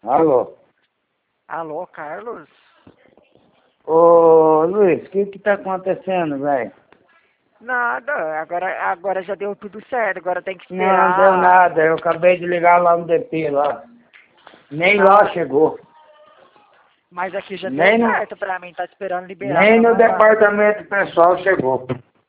Alô? Alô, Carlos? Ô, Luiz, o que tá acontecendo, velho? Nada, agora já deu tudo certo, agora tem que Não esperar. deu nada, eu acabei de ligar lá no DP lá. Nem lá chegou. Mas aqui já Nem deu no, certo pra mim, tá esperando liberar nem pra no mandar. departamento pessoal chegou.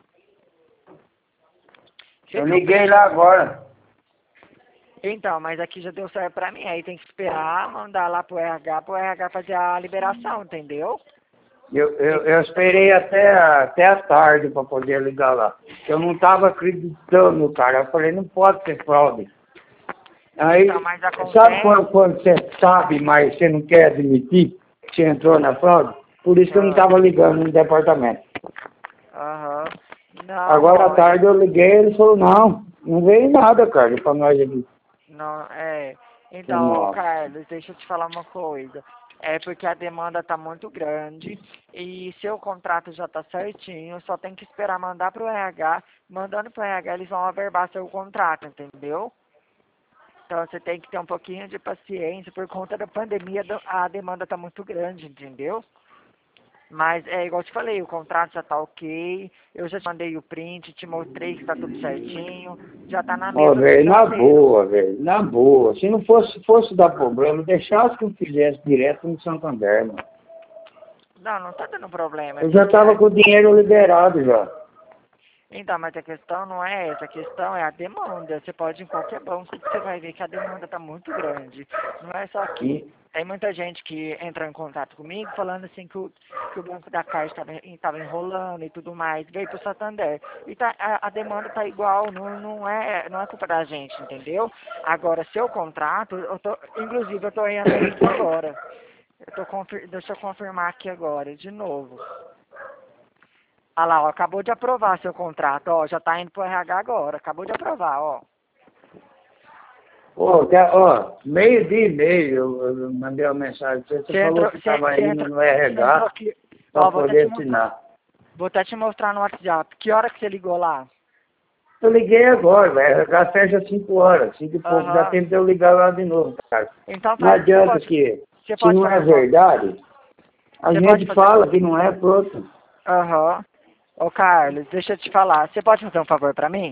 Você Eu viu o liguei print? lá agora. Então, mas aqui já deu certo pra mim, aí tem que esperar, mandar lá pro RH fazer a liberação, entendeu? Eu esperei até a tarde para poder ligar lá. Eu não estava acreditando, cara. Eu falei, não pode ser fraude. Aí, Então, mas acontece. sabe quando você sabe, mas você não quer admitir que você entrou na fraude? Por isso que eu não estava ligando no departamento. Aham. Não, Agora à ó, tarde eu liguei e ele falou, não veio nada, cara, para nós aqui. não, é. Então, Nossa. Carlos, deixa eu te falar uma coisa. É porque a demanda tá muito grande e seu contrato já tá certinho, só tem que esperar mandar pro RH. Mandando pro RH, eles vão averbar seu contrato, entendeu? Então você tem que ter um pouquinho de paciência, por conta da pandemia, a demanda tá muito grande, entendeu? Mas é igual eu te falei, o contrato já tá ok, eu já te mandei o print, te mostrei que tá tudo certinho, já tá na Ó, mesa do velho, na financeiro. boa, velho, na boa. Se não fosse dar problema, deixasse que eu fizesse direto no Santander, mano. Não, não tá dando problema, é Eu já porque estava com o dinheiro liberado já. então, mas a questão não é essa, a questão é a demanda. Você pode ir em qualquer banco que você vai ver que a demanda está muito grande. Não é só aqui. Tem muita gente que entra em contato comigo falando assim que o Banco da Caixa estava enrolando e tudo mais, veio para o Santander. E a demanda está igual, não é culpa da gente, entendeu? Agora, seu contrato, inclusive eu estou olhando ele aqui agora. Deixa eu confirmar aqui agora, de novo. Ah lá, ó, acabou de aprovar seu contrato, ó, já tá indo pro RH agora, acabou de aprovar, ó. Ó, meio-dia e meio eu mandei uma mensagem pra você. Você falou que estava indo no Você entrou RH aqui, para ó, poder assinar. vou até te mostrar no WhatsApp. Que hora que você ligou lá? Eu liguei agora, velho. O RH fecha às 5 horas, 5 e pouco. Dá Aham. tempo de eu ligar lá de novo, cara. Então Não faz, adianta que, você se pode não é fazer uma, verdade, a você pode gente fazer, fala que não é, pronto. aham. Ô Carlos, deixa eu te falar, você pode fazer um favor pra mim?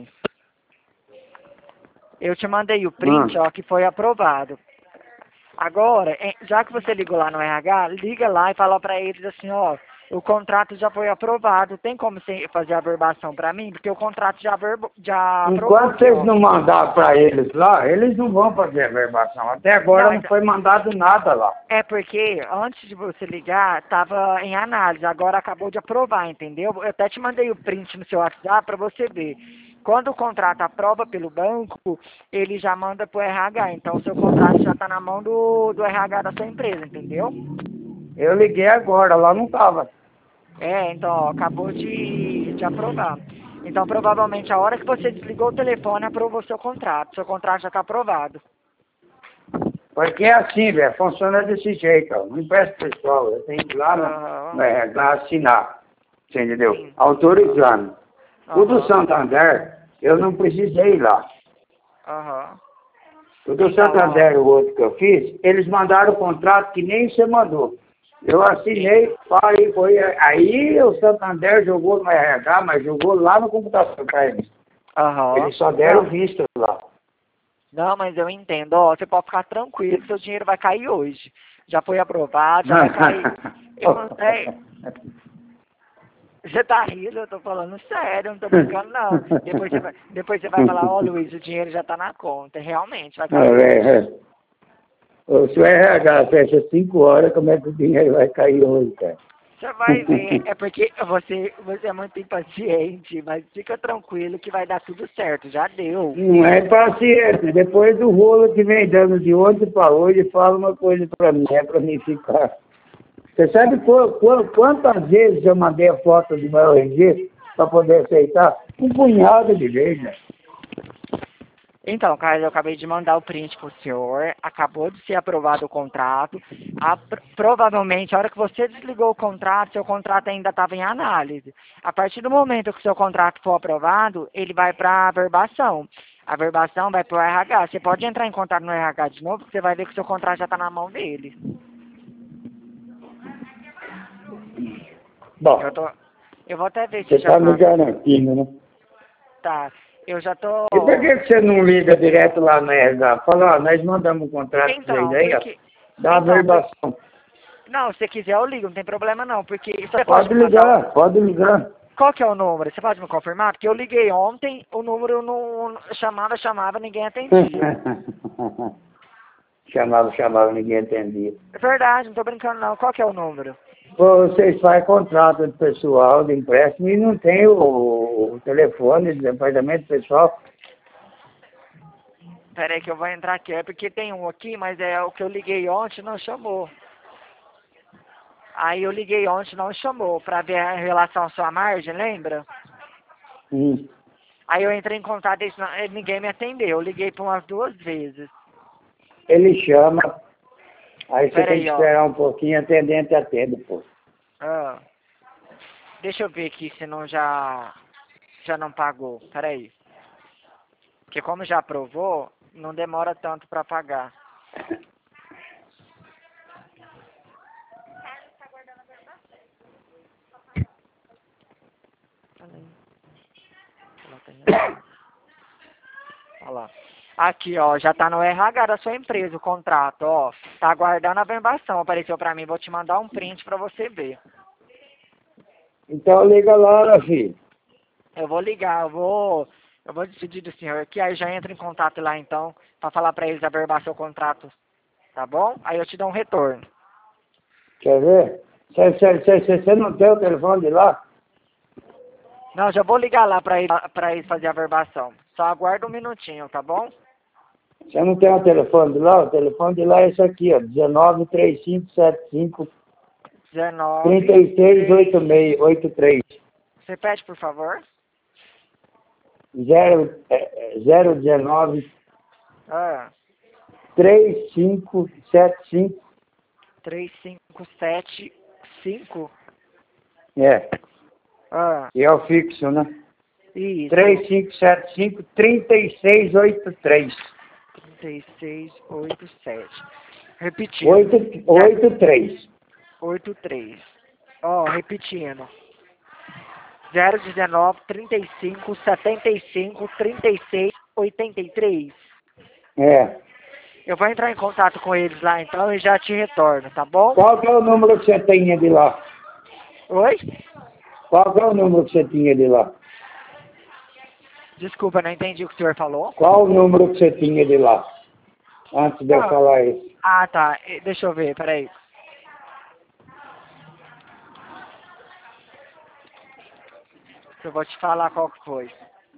Eu te mandei o print, ó, que foi aprovado. Agora, já que você ligou lá no RH, liga lá e fala pra eles assim, ó, o contrato já foi aprovado, tem como você fazer a averbação pra mim? Porque o contrato já aprovou Enquanto aqui, vocês ó. não mandar para eles lá, eles não vão fazer a verbação. Até agora Não, não então, foi mandado nada lá. é porque antes de você ligar, tava em análise, agora acabou de aprovar, entendeu? Eu até te mandei o print no seu WhatsApp pra você ver. Quando o contrato aprova pelo banco, ele já manda pro RH, então o seu contrato já tá na mão do RH da sua empresa, entendeu? Eu liguei agora, lá não estava. É, então, ó, acabou de aprovar. Então, provavelmente, a hora que você desligou o telefone, aprovou seu contrato. Seu contrato já está aprovado. Porque é assim, velho, funciona desse jeito, ó. Não peço pessoal, eu tenho que ir lá no Aham, RH assinar, você entendeu? sim. Autorizando. O do Aham, Santander, eu não precisei ir lá. aham. O do Então, ó, Santander, o outro que eu fiz, eles mandaram o contrato que nem você mandou. Eu assinei, parei, foi. Aí o Santander jogou no RH, mas jogou lá no computador para eles. aham. Eles só deram visto lá. Não, mas eu entendo. Ó, você pode ficar tranquilo que seu dinheiro vai cair hoje. Já foi aprovado, já vai cair. Eu não sei. Você tá rindo, eu tô falando sério, eu não tô brincando não. Depois você vai falar, ó Luiz, o dinheiro já tá na conta. Realmente, vai cair hoje. Se o RH fecha 5 horas, como é que o dinheiro vai cair hoje, cara? Você vai ver, é porque você é muito impaciente, mas fica tranquilo que vai dar tudo certo, já deu. Não é paciência. Depois do rolo que vem dando de ontem para hoje, fala uma coisa para mim, é para mim ficar. Você sabe quantas vezes eu mandei a foto do meu RG para poder aceitar? Um punhado de vezes, né? Então, Carlos, eu acabei de mandar o print pro senhor, acabou de ser aprovado o contrato. Provavelmente, a hora que você desligou o contrato, seu contrato ainda estava em análise. A partir do momento que o seu contrato for aprovado, ele vai para averbação. A verbação vai pro RH. Você pode entrar em contato no RH de novo, porque você vai ver que o seu contrato já tá na mão dele. Bom, Eu vou até ver se você já tá me garantindo, né? tá. Eu já tô... E por que você não liga direto lá na RH? Fala, ó, nós mandamos um contrato pra vocês Então, aí, ó. porque... Dá a Então, verbação. Não, se você quiser eu ligo, não tem problema não, porque... Você Pode me passar ligar, pode ligar. Qual que é o número? Você pode me confirmar? Porque eu liguei ontem, o número não... Chamava, ninguém atendia. chamava, ninguém entendia. É verdade, não tô brincando não. Qual que é o número? Pô, vocês fazem contrato de pessoal, de empréstimo, e não tem o telefone do departamento pessoal. Pera aí que eu vou entrar aqui. É porque tem um aqui, mas é o que eu liguei ontem, não chamou. Aí eu liguei ontem, não chamou, pra ver a relação à sua margem, lembra? Aí eu entrei em contato, ninguém me atendeu. Eu liguei por umas 2 vezes. Ele chama, aí você Pera tem aí, que ó. esperar um pouquinho, atendente atende, pô. Ah, deixa eu ver aqui se não já não pagou. Pera aí. Porque como já aprovou, não demora tanto pra pagar. Olha lá. Aqui, ó, já tá no RH da sua empresa o contrato, ó. Tá aguardando a verbação, apareceu pra mim. Vou te mandar um print pra você ver. Então liga lá, filho. Eu vou ligar, eu vou despedir do senhor aqui, aí já entra em contato lá então, pra falar pra eles averbar seu contrato, tá bom? Aí eu te dou um retorno. Quer ver? Você não tem o telefone de lá? Não, já vou ligar lá pra eles fazer a verbação. Só aguarda um minutinho, tá bom? Você não tem o telefone de lá? O telefone de lá é esse aqui, ó. 193575 19... 368683. Você pede, por favor? 019 Ah, 3575. 3575. É. Ah, E é o fixo, né? isso. 3575-3683. 3687. Repetindo. 83. 83. Ó, repetindo. 019 35 75 36 83. É. Eu vou entrar em contato com eles lá então e já te retorno, tá bom? Qual que é o número que você tinha de lá? Oi? Qual que é o número que você tinha de lá? Desculpa, não entendi o que o senhor falou. Qual o número que você tinha de lá? Antes de eu falar isso. Ah, tá. Deixa eu ver, peraí. Eu vou te falar qual que foi.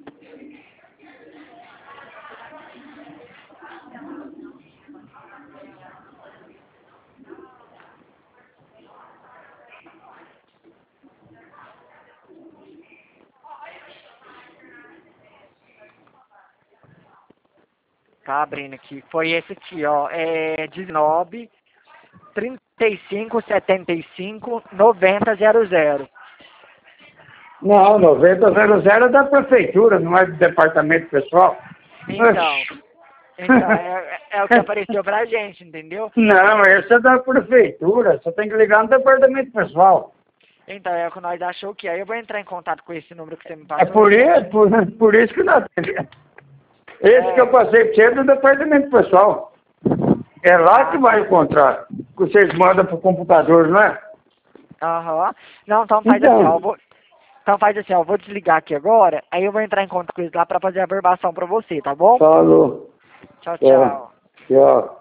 Tá abrindo aqui. Foi esse aqui, ó. É 19 35 75 90 00. Não, 9000 é da prefeitura, não é do departamento pessoal. Então, é o que apareceu pra gente, entendeu? Não, esse é da prefeitura. Você tem que ligar no departamento pessoal. Então, é o que nós achou que aí eu vou entrar em contato com esse número que você me passou. É por isso que nós... Esse que eu passei para você é do departamento pessoal. É lá que vai encontrar. Que vocês mandam pro computador, não é? Aham. Não, então faz assim, ó. Então faz assim, ó. Eu vou desligar aqui agora, aí eu vou entrar em contato com eles lá pra fazer a verbação pra você, tá bom? Falou. Tchau, tchau. Tchau.